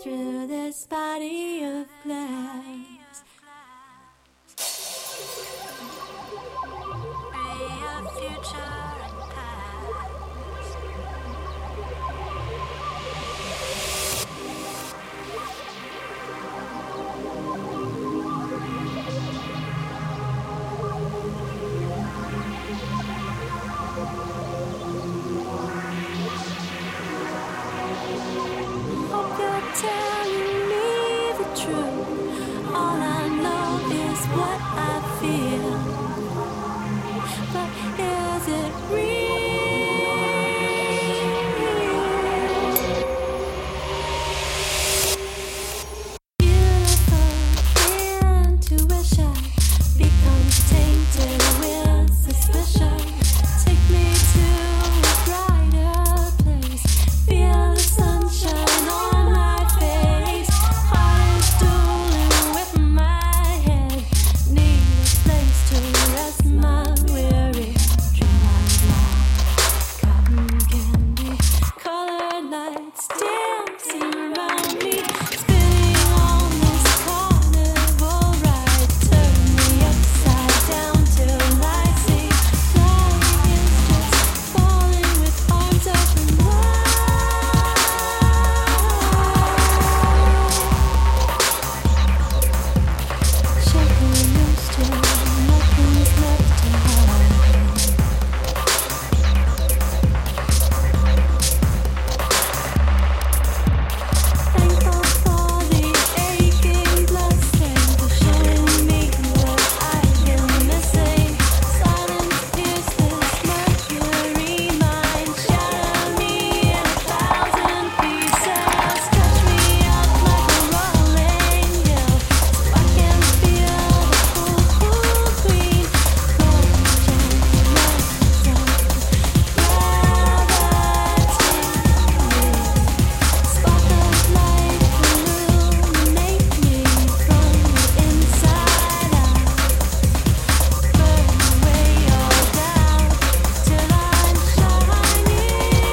through this body of glass. Future and past. Hope you're telling me the truth. All I know is what I feel. But is it real? Beautiful intuition becomes tainted with suspicion. Take me to a brighter place. Feel the sunshine on my face. Heart is dueling with my head. Need a place to rest my weary dream out loud. Cotton candy, colored lights dancing around me. Spinning on this carnival ride. Turn me upside down till I see. Flying is just falling with arms open wide. Shaking used to, nothing's left to hide. Thankful for the aching blessing, for showing me what I've been missing. Silence pierces mercury mind, shatter me in 1,000 pieces. Touch me up like a rolling hill, so I can feel the cool green. Spark of light illuminate me from the inside out. Burn away all doubt till I'm shining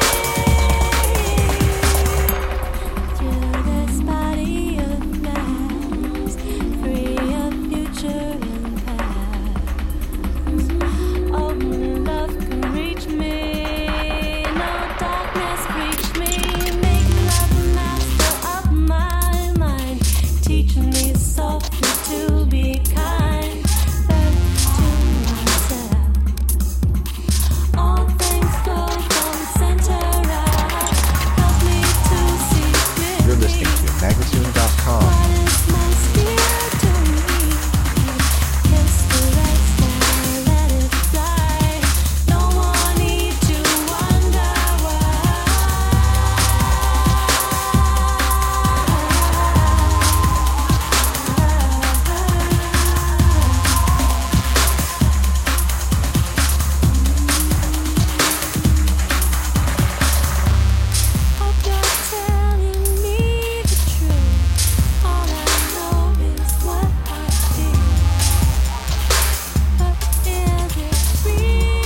through this body of glass, free of future and past. Only love can reach me, no darkness reach me. Make love a master of my mind, teaching me softly to be kind. Back to myself. All things flow from center out. Help me to see clearly. You're listening to Magnatune.com. What is my spirit doing? Kiss the rest and let it fly. No more need to wonder why. Hope you're telling me the truth. All I know is what I feel. But is it real?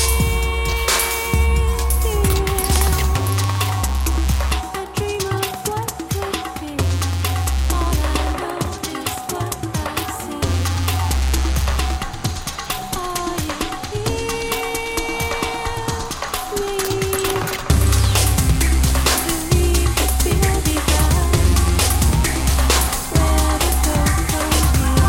I dream of what could be. All I know is what I see. Are you here? Believe the feel divine. Where to go from here?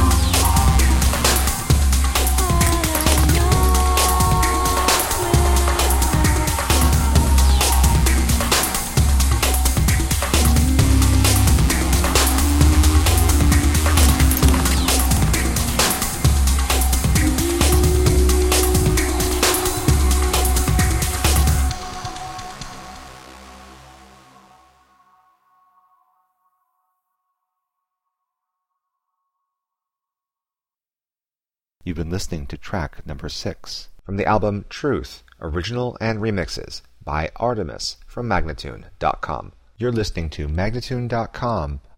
You've been listening to track number 6 from the album Truth, Original and Remixes by Artemis from Magnatune.com. You're listening to Magnatune.com